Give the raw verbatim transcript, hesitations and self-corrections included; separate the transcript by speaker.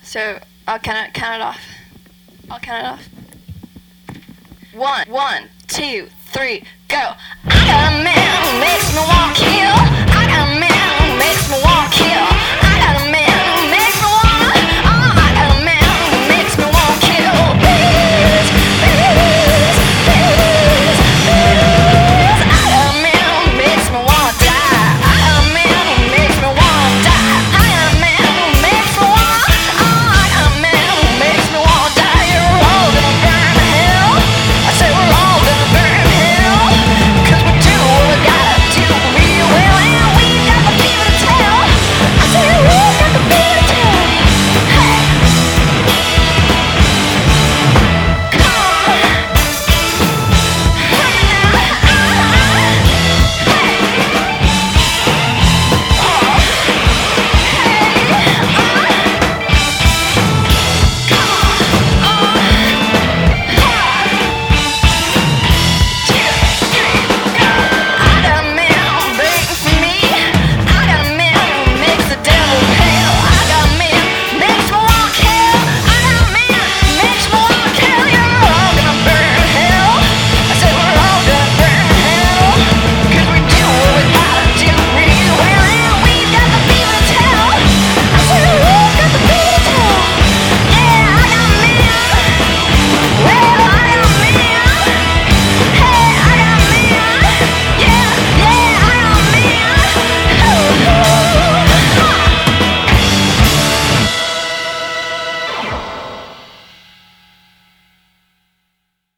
Speaker 1: So I'll count it, count it off. I'll count it off. One, one, two, three, go. I got a man who makes me want to kill. I got a man who makes me want to kill.